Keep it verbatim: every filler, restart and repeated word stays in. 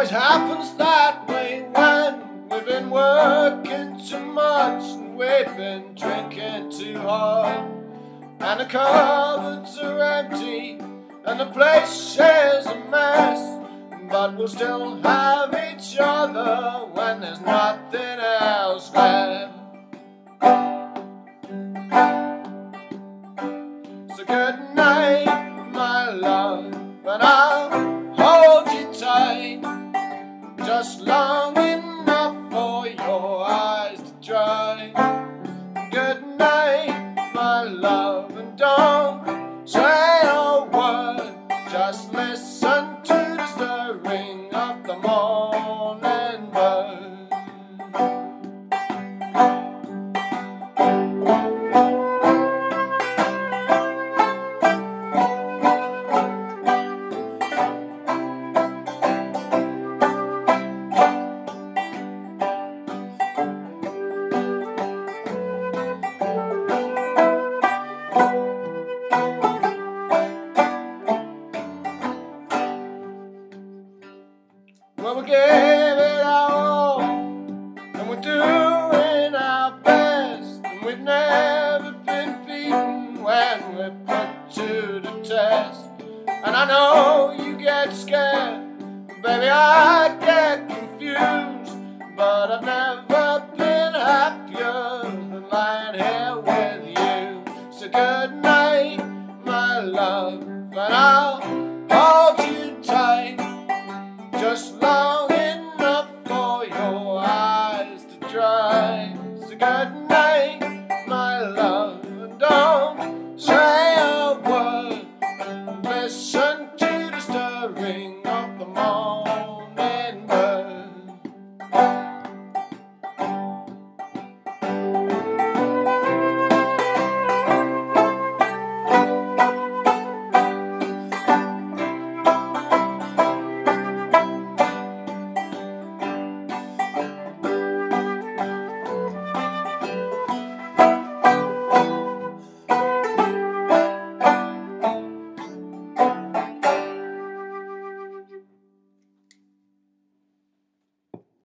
always happens that way when we've been working too much and we've been drinking too hard, and the cupboards are empty and the place is a mess, but we'll still have each other when there's nothing else left. So good night, my love, and I'll hold you tight, just long enough for your eyes to dry. Good night, my love, and don't say a word, just listen to the stirring of the morning bird. Well, we gave it our all, and we're doing our best, and we've never been beaten when we're put to the test. And I know you get scared, baby, I get confused, but I've never been happier than lying here with you. So good night, my love, and I'll hold you tight, just long enough for your eyes to dry. So good night, my love, and don't say a word,